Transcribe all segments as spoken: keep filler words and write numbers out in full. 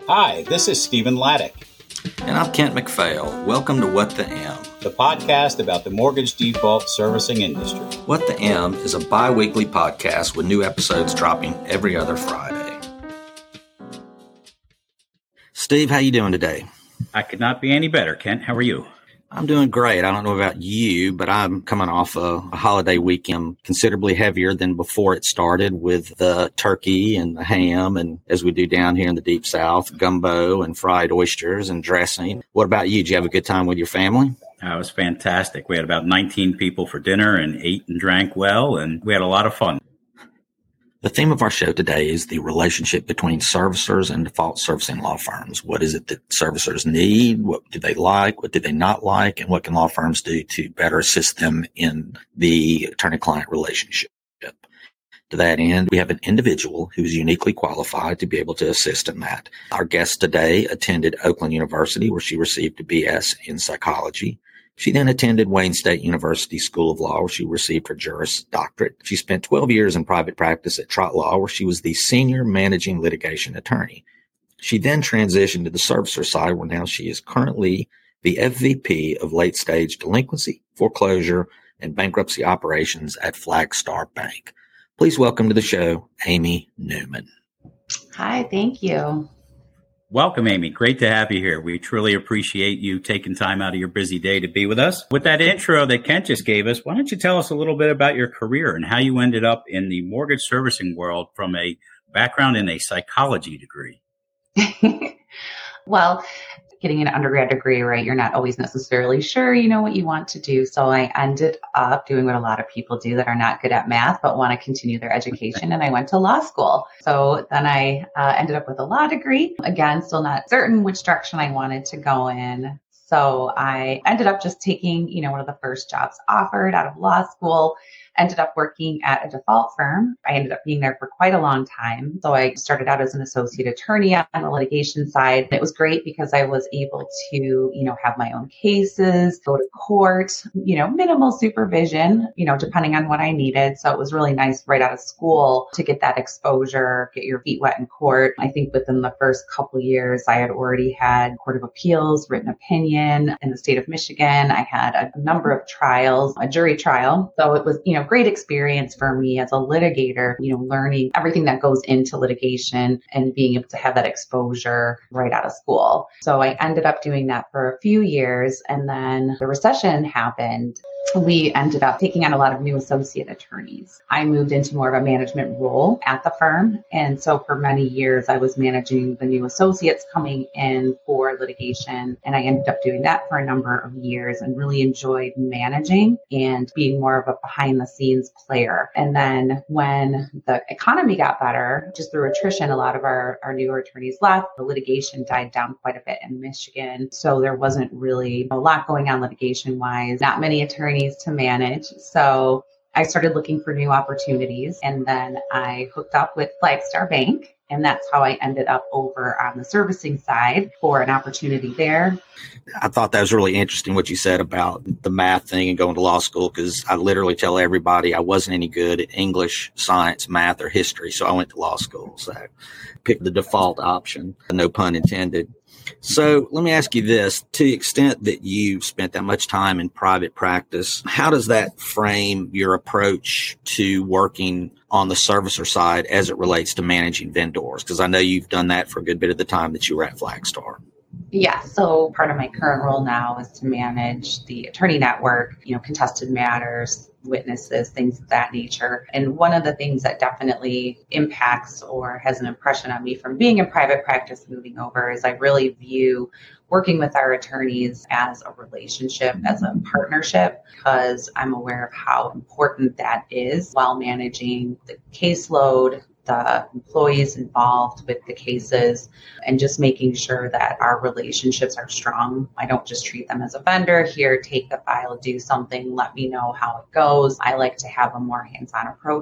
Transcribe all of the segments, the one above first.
Hi, this is Stephen Laddick. And I'm Kent McPhail. Welcome to What the M, the podcast about the mortgage default servicing industry. What the M is a bi-weekly podcast with new episodes dropping every other Friday. Steve, how you doing today? I could not be any better, Kent. How are you? I'm doing great. I don't know about you, but I'm coming off a, a holiday weekend considerably heavier than before it started with the turkey and the ham, and as we do down here in the Deep South, gumbo and fried oysters and dressing. What about you? Did you have a good time with your family? That was fantastic. We had about nineteen people for dinner and ate and drank well, and we had a lot of fun. The theme of our show today is the relationship between servicers and default servicing law firms. What is it that servicers need? What do they like? What do they not like? And what can law firms do to better assist them in the attorney-client relationship? To that end, we have an individual who is uniquely qualified to be able to assist in that. Our guest today attended Oakland University, where she received a B S in psychology. She then attended Wayne State University School of Law, where she received her Juris Doctorate. She spent twelve years in private practice at Trott Law, where she was the senior managing litigation attorney. She then transitioned to the servicer side, where now she is currently the F V P of late-stage delinquency, foreclosure, and bankruptcy operations at Flagstar Bank. Please welcome to the show, Amy Newman. Hi, thank you. Welcome, Amy. Great to have you here. We truly appreciate you taking time out of your busy day to be with us. With that intro that Kent just gave us, why don't you tell us a little bit about your career and how you ended up in the mortgage servicing world from a background in a psychology degree? Well, getting an undergrad degree, right, you're not always necessarily sure, you know, what you want to do. So I ended up doing what a lot of people do that are not good at math, but want to continue their education. And I went to law school. So then I uh, ended up with a law degree. Again, still not certain which direction I wanted to go in. So I ended up just taking, you know, one of the first jobs offered out of law school. Ended up working at a default firm. I ended up being there for quite a long time. So I started out as an associate attorney on the litigation side. It was great because I was able to, you know, have my own cases, go to court, you know, minimal supervision, you know, depending on what I needed. So it was really nice right out of school to get that exposure, get your feet wet in court. I think within the first couple of years, I had already had Court of Appeals, written opinion in the state of Michigan. I had a number of trials, a jury trial. So it was, you know, great experience for me as a litigator, you know, learning everything that goes into litigation and being able to have that exposure right out of school. So I ended up doing that for a few years. And then the recession happened. We ended up taking on a lot of new associate attorneys. I moved into more of a management role at the firm. And so for many years, I was managing the new associates coming in for litigation. And I ended up doing that for a number of years and really enjoyed managing and being more of a behind the scenes player. And then when the economy got better, just through attrition, a lot of our, our newer attorneys left. The litigation died down quite a bit in Michigan. So there wasn't really a lot going on litigation wise, not many attorneys to manage. So I started looking for new opportunities, and then I hooked up with Flagstar Bank, and that's how I ended up over on the servicing side for an opportunity there. I thought that was really interesting what you said about the math thing and going to law school, because I literally tell everybody I wasn't any good at English, science, math, or history, so I went to law school. So I picked the default option, no pun intended. So let me ask you this, to the extent that you spent that much time in private practice, how does that frame your approach to working on the servicer side as it relates to managing vendors? Because I know you've done that for a good bit of the time that you were at Flagstar. Yeah, so part of my current role now is to manage the attorney network, you know, contested matters, witnesses, things of that nature. And one of the things that definitely impacts or has an impression on me from being in private practice moving over is I really view working with our attorneys as a relationship, as a partnership, because I'm aware of how important that is while managing the caseload, the employees involved with the cases, and just making sure that our relationships are strong. I don't just treat them as a vendor. Here, take the file, do something, let me know how it goes. I like to have a more hands-on approach.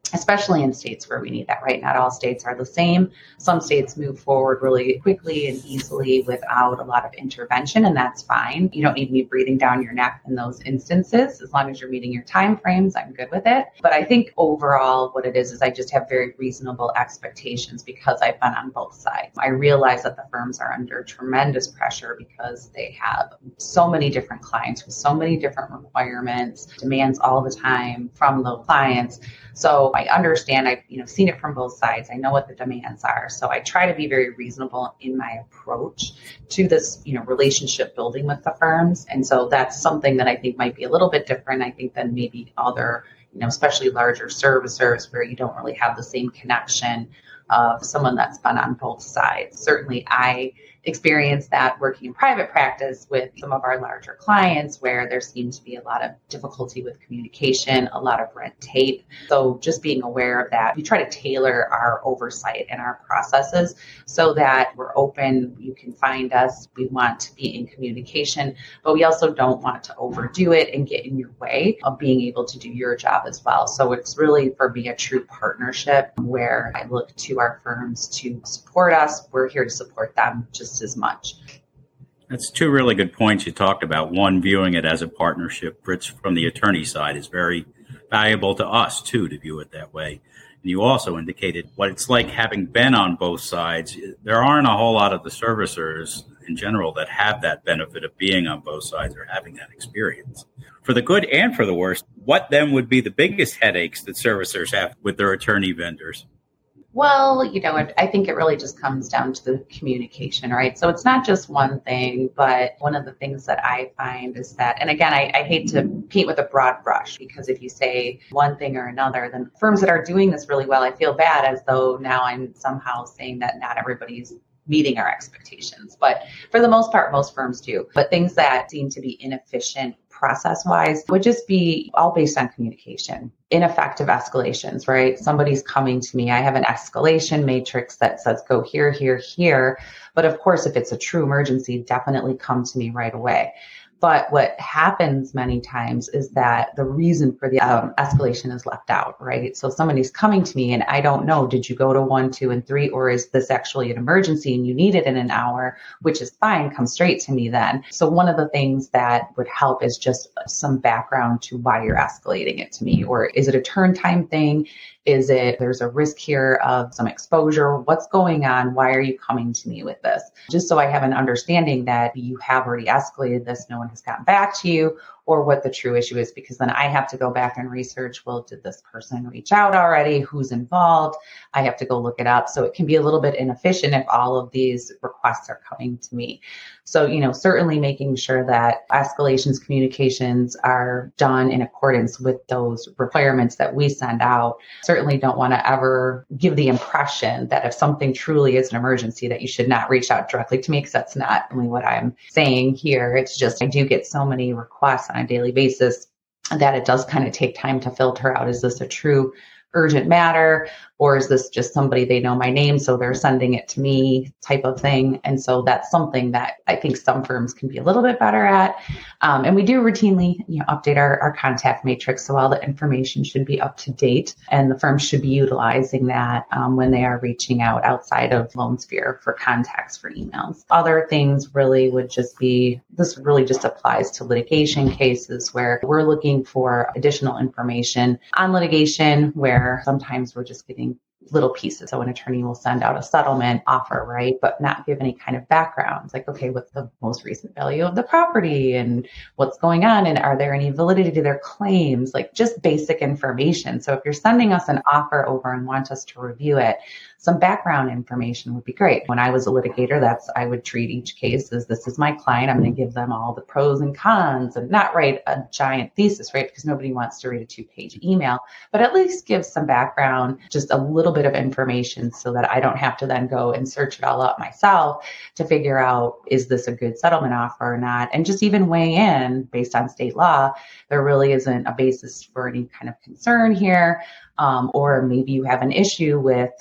especially in states where we need that, right? Not all states are the same. Some states move forward really quickly and easily without a lot of intervention, and that's fine. You don't need me breathing down your neck in those instances. As long as you're meeting your time frames, I'm good with it. But I think overall what it is is I just have very reasonable expectations because I've been on both sides. I realize that the firms are under tremendous pressure because they have so many different clients with so many different requirements, demands all the time from the clients. So I understand, I've you know seen it from both sides. I know what the demands are. So I try to be very reasonable in my approach to this, you know, relationship building with the firms. And so that's something that I think might be a little bit different, I think, than maybe other, you know, especially larger servicers where you don't really have the same connection of someone that's been on both sides. Certainly I experienced that working in private practice with some of our larger clients where there seemed to be a lot of difficulty with communication, a lot of red tape. So just being aware of that, we try to tailor our oversight and our processes so that we're open. You can find us. We want to be in communication, but we also don't want to overdo it and get in your way of being able to do your job as well. So it's really, for me, a true partnership where I look to our firms to support us. We're here to support them just as much. That's two really good points you talked about. One, viewing it as a partnership, Fritz, from the attorney side, is very valuable to us, too, to view it that way. And you also indicated what it's like having been on both sides. There aren't a whole lot of the servicers in general that have that benefit of being on both sides or having that experience. For the good and for the worst, what then would be the biggest headaches that servicers have with their attorney vendors? Well, you know, I think it really just comes down to the communication, right? So it's not just one thing, but one of the things that I find is that, and again, I, I hate to paint with a broad brush, because if you say one thing or another, then firms that are doing this really well, I feel bad as though now I'm somehow saying that not everybody's meeting our expectations. But for the most part, most firms do. But things that seem to be inefficient process-wise would just be all based on communication. Ineffective escalations, right? Somebody's coming to me. I have an escalation matrix that says go here, here, here. But of course, if it's a true emergency, definitely come to me right away. But what happens many times is that the reason for the um, escalation is left out, right? So somebody's coming to me and I don't know, did you go to one, two, and three, or is this actually an emergency and you need it in an hour, which is fine, come straight to me then. So one of the things that would help is just some background to why you're escalating it to me. Or is it a turn time thing? Is it, there's a risk here of some exposure? What's going on? Why are you coming to me with this? Just so I have an understanding that you have already escalated this, no one has gotten back to you, or what the true issue is, because then I have to go back and research, well, did this person reach out already? Who's involved? I have to go look it up. So it can be a little bit inefficient if all of these requests are coming to me. So, you know, certainly making sure that escalations, communications are done in accordance with those requirements that we send out. Certainly don't want to ever give the impression that if something truly is an emergency that you should not reach out directly to me, because that's not really what I'm saying here. It's just I do get so many requests on a daily basis that it does kind of take time to filter out, is this a true urgent matter, or is this just somebody, they know my name, so they're sending it to me type of thing. And so that's something that I think some firms can be a little bit better at. Um, and we do routinely, you know, update our, our contact matrix. So all the information should be up to date, and the firms should be utilizing that um, when they are reaching out outside of LoanSphere for contacts for emails. Other things really would just be, this really just applies to litigation cases where we're looking for additional information on litigation, where sometimes we're just getting little pieces. So an attorney will send out a settlement offer, right? But not give any kind of background. It's like, okay, what's the most recent value of the property and what's going on? And are there any validity to their claims? Like just basic information. So if you're sending us an offer over and want us to review it, some background information would be great. When I was a litigator, that's, I would treat each case as this is my client. I'm going to give them all the pros and cons and not write a giant thesis, right? Because nobody wants to read a two page email, but at least give some background, just a little bit of information so that I don't have to then go and search it all up myself to figure out, is this a good settlement offer or not? And just even weigh in based on state law. There really isn't a basis for any kind of concern here. Um, or maybe you have an issue with service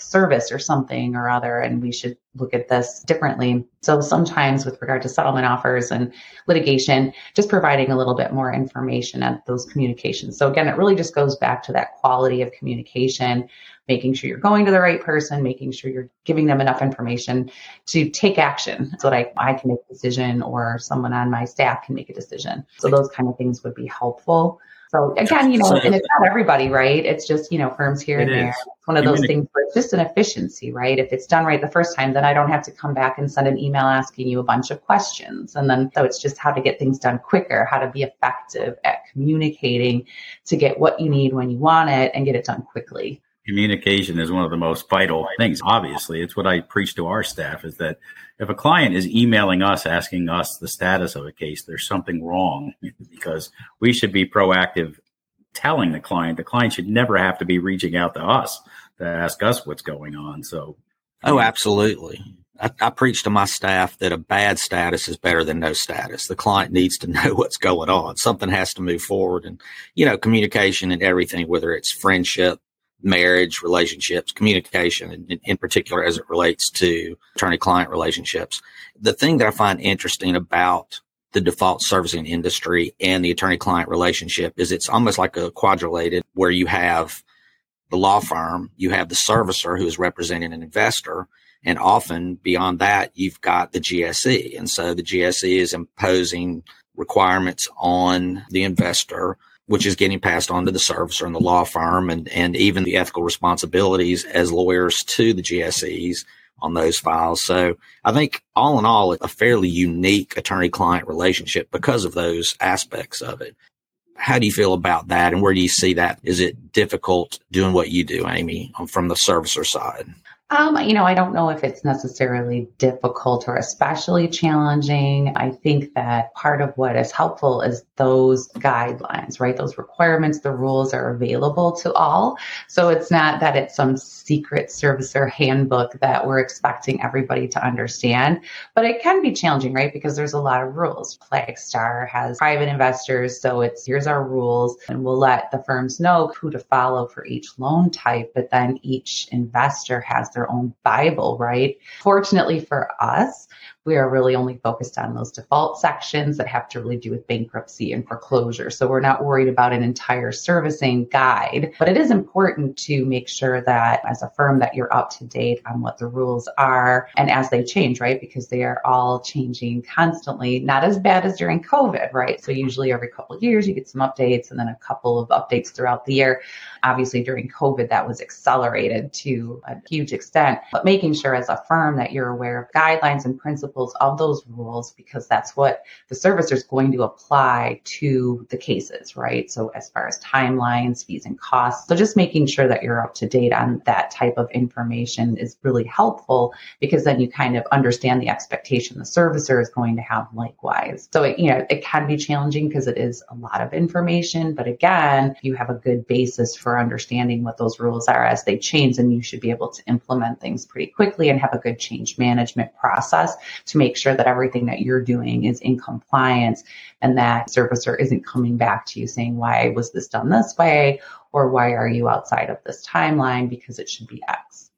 this or something or other, and we should look at this differently. So sometimes with regard to settlement offers and litigation, just providing a little bit more information at those communications. So again, it really just goes back to that quality of communication, making sure you're going to the right person, making sure you're giving them enough information to take action so that I, I can make a decision or someone on my staff can make a decision. So those kind of things would be helpful. So again, you know, and it's not everybody, right? It's just, you know, firms here and there. It's one of those things where it's just an efficiency, right? If it's done right the first time, then I don't have to come back and send an email asking you a bunch of questions. And then, so it's just how to get things done quicker, how to be effective at communicating to get what you need when you want it and get it done quickly. Communication is one of the most vital things. Obviously, it's what I preach to our staff is that if a client is emailing us, asking us the status of a case, there's something wrong because we should be proactive telling the client. The client should never have to be reaching out to us to ask us what's going on. So, oh, absolutely. I, I preach to my staff that a bad status is better than no status. The client needs to know what's going on. Something has to move forward. And, you know, communication and everything, whether it's friendship, marriage, relationships, communication, in, in particular as it relates to attorney-client relationships. The thing that I find interesting about the default servicing industry and the attorney-client relationship is it's almost like a quadrilated where you have the law firm, you have the servicer who is representing an investor, and often beyond that, you've got the G S E. And so the G S E is imposing requirements on the investor, which is getting passed on to the servicer and the law firm, and, and even the ethical responsibilities as lawyers to the G S Es on those files. So I think all in all, a fairly unique attorney-client relationship because of those aspects of it. How do you feel about that, and where do you see that? Is it difficult doing what you do, Amy, from the servicer side? Um, you know, I don't know if it's necessarily difficult or especially challenging. I think that part of what is helpful is those guidelines, right? Those requirements, the rules are available to all. So it's not that it's some secret servicer handbook that we're expecting everybody to understand, but it can be challenging, right? Because there's a lot of rules. Flagstar has private investors. So it's here's our rules, and we'll let the firms know who to follow for each loan type, but then each investor has their own Bible, right? Fortunately for us, we are really only focused on those default sections that have to really do with bankruptcy and foreclosure. So we're not worried about an entire servicing guide, but it is important to make sure that as a firm that you're up to date on what the rules are and as they change, right? Because they are all changing constantly, not as bad as during COVID, right? So usually every couple of years you get some updates and then a couple of updates throughout the year. Obviously during COVID, that was accelerated to a huge extent, but making sure as a firm that you're aware of guidelines and principles of those rules, because that's what the servicer is going to apply to the cases, right? So as far as timelines, fees and costs. So just making sure that you're up to date on that type of information is really helpful, because then you kind of understand the expectation the servicer is going to have likewise. So, it, you know, it can be challenging because it is a lot of information, but again, you have a good basis for understanding what those rules are as they change, and you should be able to implement things pretty quickly and have a good change management process to make sure that everything that you're doing is in compliance and that servicer isn't coming back to you saying, why was this done this way? Or why are you outside of this timeline? Because it should be X.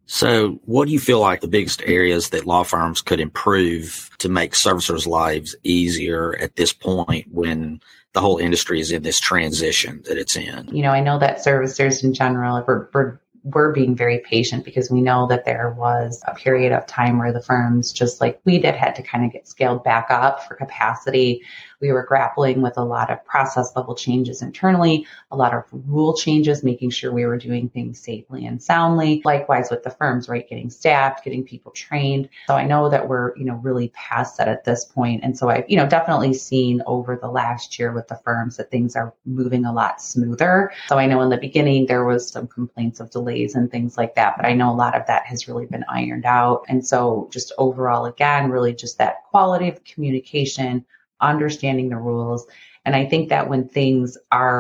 So what do you feel like the biggest areas that law firms could improve to make servicers' lives easier at this point when the whole industry is in this transition that it's in? You know, I know that servicers in general, we're, we're we're being very patient because we know that there was a period of time where the firms, just like we did, had to kind of get scaled back up for capacity. We were grappling with a lot of process level changes internally, a lot of rule changes, making sure we were doing things safely and soundly. Likewise with the firms, right? Getting staffed, getting people trained. So I know that we're, you know, really past that at this point. And so I've, you know, definitely seen over the last year with the firms that things are moving a lot smoother. So I know in the beginning there was some complaints of delays and things like that, but I know a lot of that has really been ironed out. And so just overall, again, really just that quality of communication, understanding the rules. And I think that when things are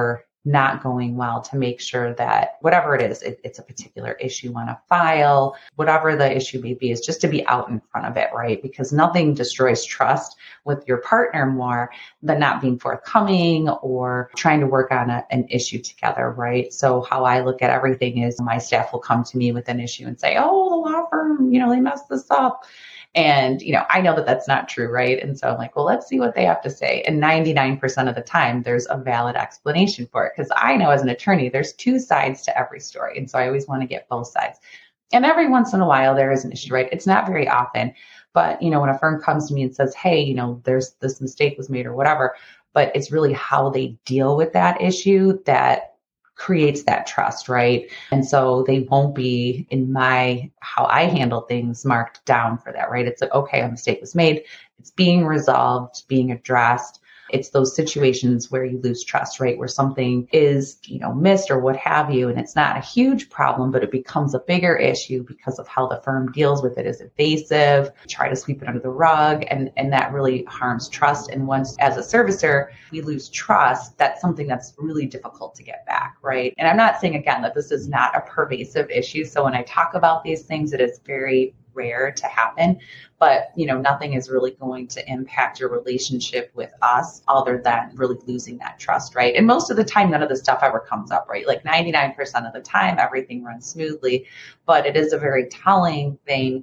not going well, to make sure that whatever it is, it, it's a particular issue on a file, whatever the issue may be, is just to be out in front of it, right? Because nothing destroys trust with your partner more than not being forthcoming or trying to work on a, an issue together, right? So how I look at everything is my staff will come to me with an issue and say, oh, the law firm, you know, they messed this up. And, you know, I know that that's not true, right? And so I'm like, well, let's see what they have to say. And ninety-nine percent of the time, there's a valid explanation for it. Because I know as an attorney, there's two sides to every story. And so I always want to get both sides. And every once in a while, there is an issue, right? It's not very often. But, you know, when a firm comes to me and says, hey, you know, there's this mistake was made or whatever, but it's really how they deal with that issue that creates that trust, right? And so they won't be, in my, how I handle things, marked down for that, right? It's like, okay, a mistake was made. It's being resolved, being addressed. It's those situations where you lose trust, right? Where something is, you know, missed or what have you. And it's not a huge problem, but it becomes a bigger issue because of how the firm deals with it. Is evasive, try to sweep it under the rug. And, and that really harms trust. And once, as a servicer, we lose trust, that's something that's really difficult to get back, right? And I'm not saying, again, that this is not a pervasive issue. So when I talk about these things, it is very rare to happen, but you know, nothing is really going to impact your relationship with us other than really losing that trust, right? And most of the time, none of this stuff ever comes up, right? Like ninety-nine percent of the time, everything runs smoothly, but it is a very telling thing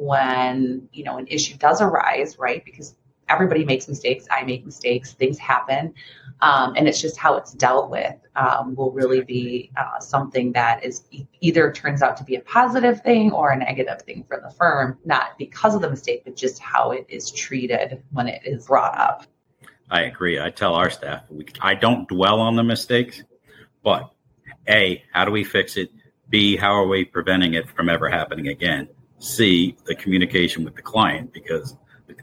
when, you know, an issue does arise, right? Because everybody makes mistakes. I make mistakes. Things happen. Um, and it's just how it's dealt with um, will really be uh, something that is e- either turns out to be a positive thing or a negative thing for the firm, not because of the mistake, but just how it is treated when it is brought up. I agree. I tell our staff, we, I don't dwell on the mistakes, but A, how do we fix it? B, how are we preventing it from ever happening again? C, the communication with the client, because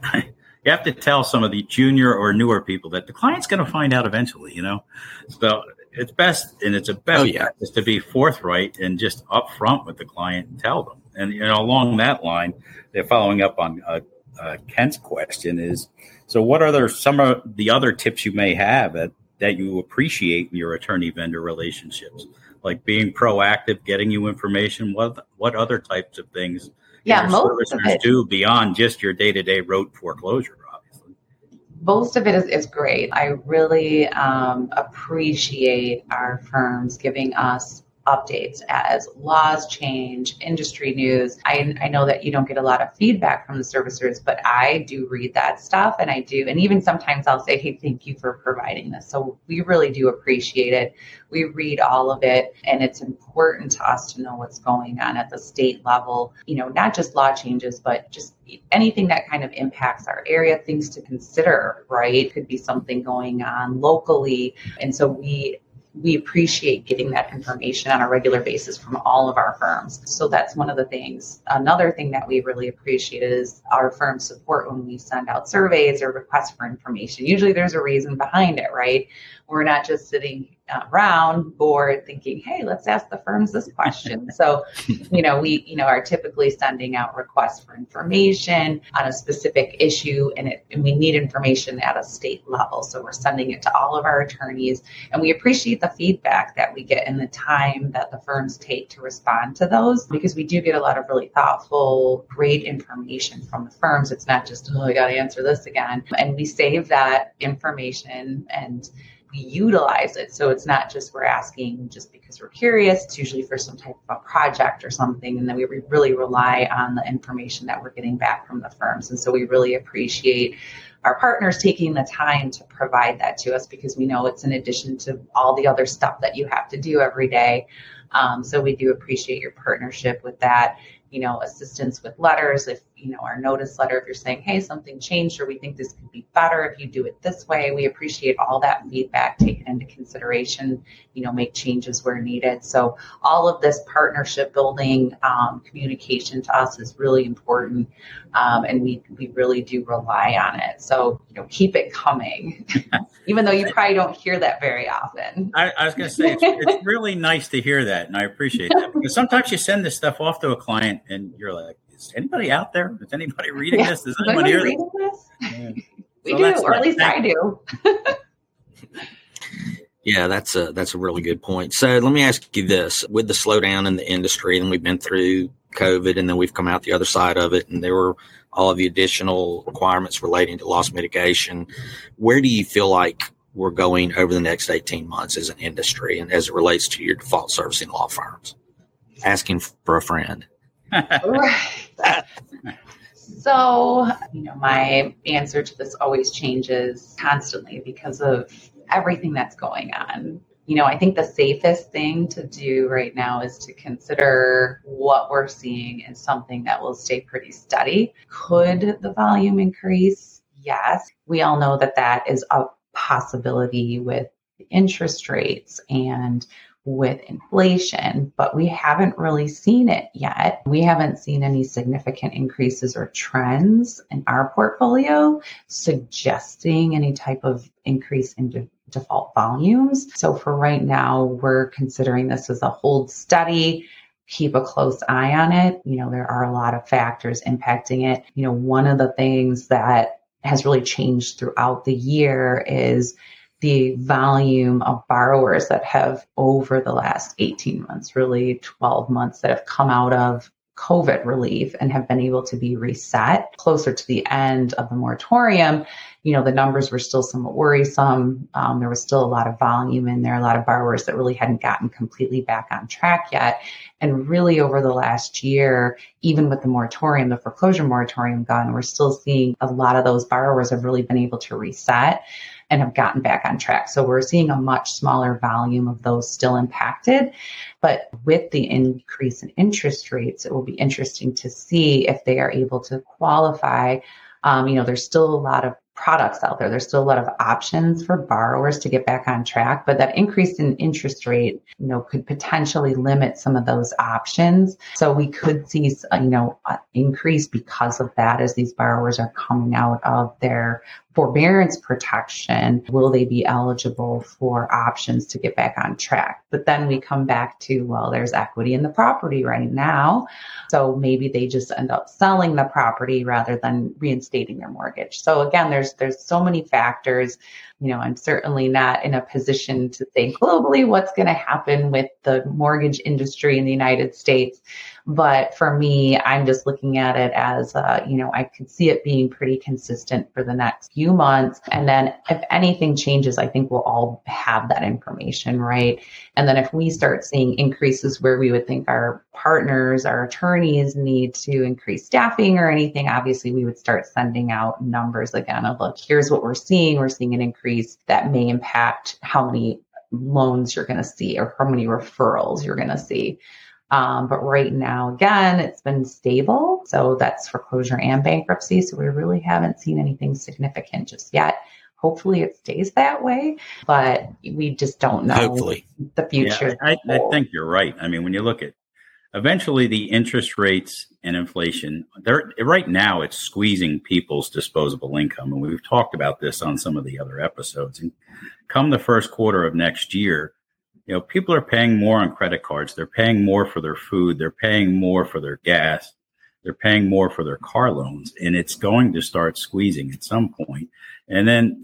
you have to tell some of the junior or newer people that the client's going to find out eventually, you know? So it's best, and it's a best oh, yeah. practice to be forthright and just upfront with the client and tell them. And, you know, along that line, they're following up on uh, uh, Kent's question is, so what are there, some of the other tips you may have that, that you appreciate in your attorney-vendor relationships? Like being proactive, getting you information, what what other types of things yeah, your most servicers of do beyond just your day-to-day rote foreclosure, obviously? Most of it is, is great. I really um, appreciate our firms giving us updates as laws change, industry news. I, I know that you don't get a lot of feedback from the servicers, but I do read that stuff, and I do. And even sometimes I'll say, hey, thank you for providing this. So we really do appreciate it. We read all of it, and it's important to us to know what's going on at the state level, you know, not just law changes, but just anything that kind of impacts our area, things to consider, right? Could be something going on locally. And so we We appreciate getting that information on a regular basis from all of our firms. So that's one of the things. Another thing that we really appreciate is our firm support when we send out surveys or requests for information. Usually there's a reason behind it, right? We're not just sitting around bored thinking, hey, let's ask the firms this question. So, you know, we, you know, are typically sending out requests for information on a specific issue, and, it, and we need information at a state level. So we're sending it to all of our attorneys, and we appreciate the feedback that we get and the time that the firms take to respond to those, because we do get a lot of really thoughtful, great information from the firms. It's not just, oh, I got to answer this again. And we save that information and we utilize it. So it's not just we're asking just because we're curious. It's usually for some type of a project or something. And then we really rely on the information that we're getting back from the firms. And so we really appreciate our partners taking the time to provide that to us, because we know it's in addition to all the other stuff that you have to do every day. Um, so we do appreciate your partnership with that. You know, assistance with letters, if, you know, our notice letter, if you're saying, hey, something changed, or we think this could be better if you do it this way, we appreciate all that feedback taken into consideration, you know, make changes where needed. So all of this partnership building, um, communication to us is really important. Um, and we, we really do rely on it. So, you know, keep it coming, even though you probably don't hear that very often. I, I was going to say, it's, it's really nice to hear that. And I appreciate that, because sometimes you send this stuff off to a client and you're like, is anybody out there? Is anybody reading yeah. this? Does Is anyone hear reading this? this? Yeah. We So do, that's or at least nice. I do. Yeah, that's a that's a really good point. So let me ask you this: with the slowdown in the industry, and we've been through COVID, and then we've come out the other side of it, and there were all of the additional requirements relating to loss mitigation. Where do you feel like we're going over the next eighteen months as an industry, and as it relates to your default servicing law firms? Asking for a friend. Right. So, you know, my answer to this always changes constantly because of everything that's going on. You know, I think the safest thing to do right now is to consider what we're seeing is something that will stay pretty steady. Could the volume increase? Yes. We all know that that is a possibility with interest rates and with inflation, but we haven't really seen it yet. We haven't seen any significant increases or trends in our portfolio suggesting any type of increase in de- default volumes. So for right now, we're considering this as a hold steady, keep a close eye on it. You know, there are a lot of factors impacting it. You know, one of the things that has really changed throughout the year is the volume of borrowers that have over the last eighteen months, really twelve months, that have come out of COVID relief and have been able to be reset closer to the end of the moratorium. You know, the numbers were still somewhat worrisome. Um, there was still a lot of volume in there, a lot of borrowers that really hadn't gotten completely back on track yet. And really over the last year, even with the moratorium, the foreclosure moratorium gone, we're still seeing a lot of those borrowers have really been able to reset and have gotten back on track. So we're seeing a much smaller volume of those still impacted. But with the increase in interest rates, it will be interesting to see if they are able to qualify. Um, you know, there's still a lot of products out there. There's still a lot of options for borrowers to get back on track, but that increase in interest rate, you know, could potentially limit some of those options. So we could see, you know, an increase because of that as these borrowers are coming out of their forbearance protection. Will they be eligible for options to get back on track? But then we come back to, well, there's equity in the property right now. So maybe they just end up selling the property rather than reinstating their mortgage. So again, there's there's so many factors. You know, I'm certainly not in a position to say globally what's going to happen with the mortgage industry in the United States. But for me, I'm just looking at it as, uh, you know, I could see it being pretty consistent for the next few months. And then if anything changes, I think we'll all have that information, right? And then if we start seeing increases where we would think our partners, our attorneys need to increase staffing or anything, obviously we would start sending out numbers again of, look, here's what we're seeing. We're seeing an increase that may impact how many loans you're going to see or how many referrals you're going to see. Um, but right now, again, it's been stable. So that's foreclosure and bankruptcy. So we really haven't seen anything significant just yet. Hopefully it stays that way, but we just don't know Hopefully. the future. Yeah, I, I think you're right. I mean, when you look at eventually the interest rates and inflation, they're right now it's squeezing people's disposable income. And we've talked about this on some of the other episodes. And come the first quarter of next year, you know, people are paying more on credit cards. They're paying more for their food. They're paying more for their gas. They're paying more for their car loans. And it's going to start squeezing at some point. And then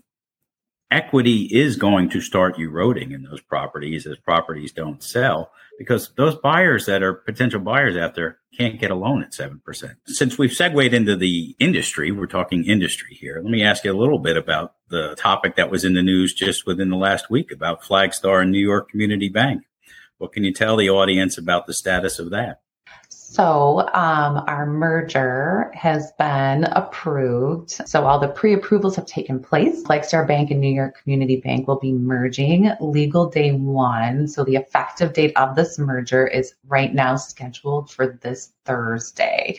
equity is going to start eroding in those properties as properties don't sell, because those buyers that are potential buyers out there can't get a loan at seven percent. Since we've segued into the industry, we're talking industry here. Let me ask you a little bit about the topic that was in the news just within the last week about Flagstar and New York Community Bank. What can you tell the audience about the status of that? So um, our merger has been approved. So all the pre-approvals have taken place. Flagstar Bank and New York Community Bank will be merging legal day one. So the effective date of this merger is right now scheduled for this Thursday.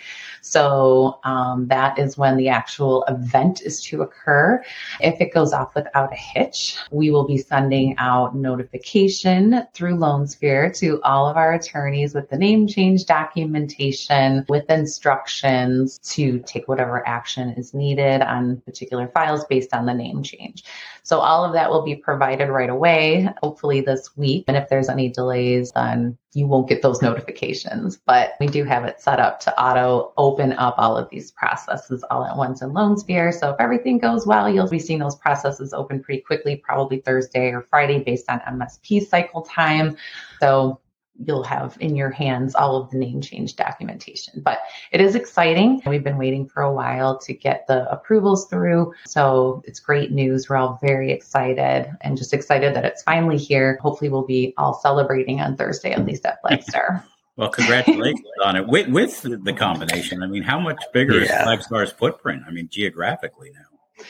So um, that is when the actual event is to occur. If it goes off without a hitch, we will be sending out notification through LoanSphere to all of our attorneys with the name change document documentation with instructions to take whatever action is needed on particular files based on the name change. So all of that will be provided right away, hopefully this week. And if there's any delays, then you won't get those notifications. But we do have it set up to auto open up all of these processes all at once in LoanSphere. So if everything goes well, you'll be seeing those processes open pretty quickly, probably Thursday or Friday based on M S P cycle time. So you'll have in your hands all of the name change documentation. But it is exciting. We've been waiting for a while to get the approvals through. So it's great news. We're all very excited and just excited that it's finally here. Hopefully we'll be all celebrating on Thursday, at least at Flagstar. Well, congratulations on it. With, with the combination, I mean, how much bigger yeah. is Flagstar's footprint? I mean, geographically now.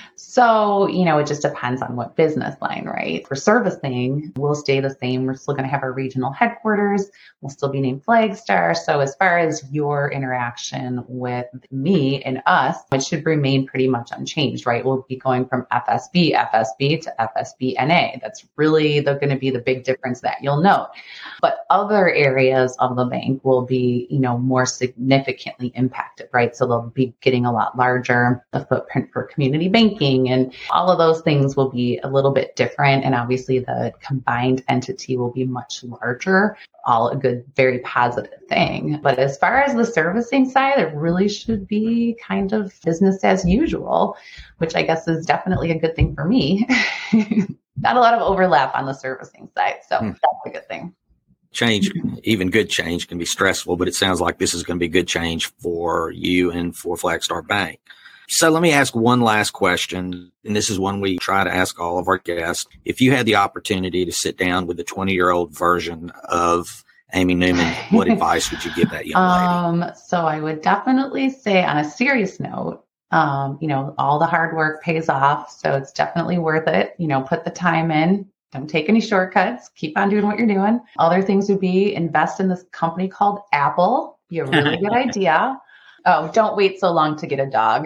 So, you know, it just depends on what business line, right? For servicing, we'll stay the same. We're still going to have our regional headquarters. We'll still be named Flagstar. So as far as your interaction with me and us, it should remain pretty much unchanged, right? We'll be going from F S B, F S B to F S B N A. That's really the, going to be the big difference that you'll note. But other areas of the bank will be, you know, more significantly impacted, right? So they'll be getting a lot larger, the footprint for community banking, and all of those things will be a little bit different. And obviously the combined entity will be much larger, all a good, very positive thing. But as far as the servicing side, it really should be kind of business as usual, which I guess is definitely a good thing for me. Not a lot of overlap on the servicing side. So hmm. that's a good thing. Change, even good change, can be stressful, but it sounds like this is going to be good change for you and for Flagstar Bank. So let me ask one last question, and this is one we try to ask all of our guests. If you had the opportunity to sit down with the twenty-year-old version of Amy Newman, what advice would you give that young lady? Um, so I would definitely say, on a serious note, um, you know, all the hard work pays off, so it's definitely worth it. You know, put the time in. Don't take any shortcuts. Keep on doing what you're doing. Other things would be invest in this company called Apple. Be a really good idea. Oh, don't wait so long to get a dog.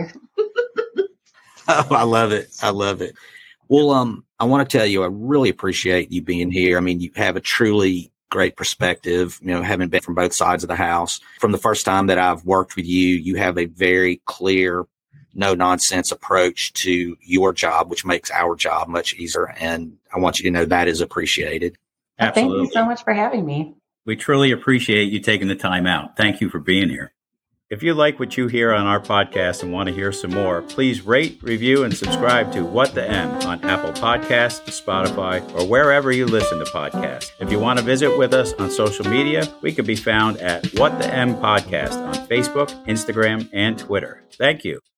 Oh, I love it. I love it. Well, um, I want to tell you, I really appreciate you being here. I mean, you have a truly great perspective, you know, having been from both sides of the house. From the first time that I've worked with you, you have a very clear, no nonsense approach to your job, which makes our job much easier. And I want you to know that is appreciated. Absolutely. Thank you so much for having me. We truly appreciate you taking the time out. Thank you for being here. If you like what you hear on our podcast and want to hear some more, please rate, review, and subscribe to What the M on Apple Podcasts, Spotify, or wherever you listen to podcasts. If you want to visit with us on social media, we can be found at What the M Podcast on Facebook, Instagram, and Twitter. Thank you.